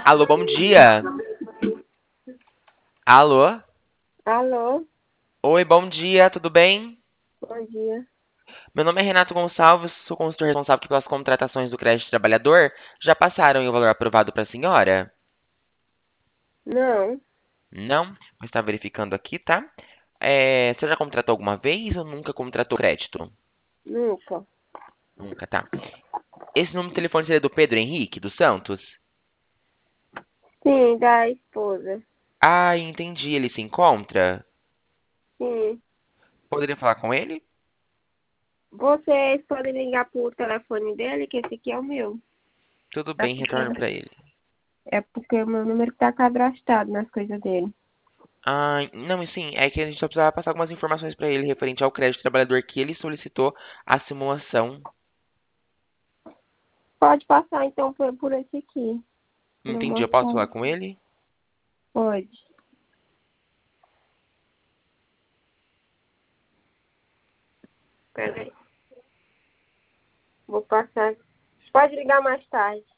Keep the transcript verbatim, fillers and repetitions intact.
Alô, bom dia. Alô? Alô, Oi, bom dia, tudo bem? bom dia. Meu nome é Renato Gonçalves, sou consultor responsável pelas contratações do crédito trabalhador. Já passaram o valor aprovado para a senhora? Não, Não? Vou estar verificando aqui, tá? É, você já contratou alguma vez ou nunca contratou crédito? nunca. Nunca, tá. Esse número de telefone seria do Pedro Henrique, dos Santos? Sim, da esposa. Ah, entendi, ele se encontra? Sim. Poderia falar com ele? Vocês podem ligar pro telefone dele, que esse aqui é o meu. Tudo É bem, porque, retorno para ele. é porque o meu número tá cadastrado nas coisas dele. Ah, não, e sim, é que a gente só precisava passar algumas informações para ele referente ao crédito trabalhador que ele solicitou a simulação. Pode passar então por, por esse aqui. Não Entendi, vou eu posso ficar. falar com ele? Pode. Peraí. Vou passar. Pode ligar mais tarde.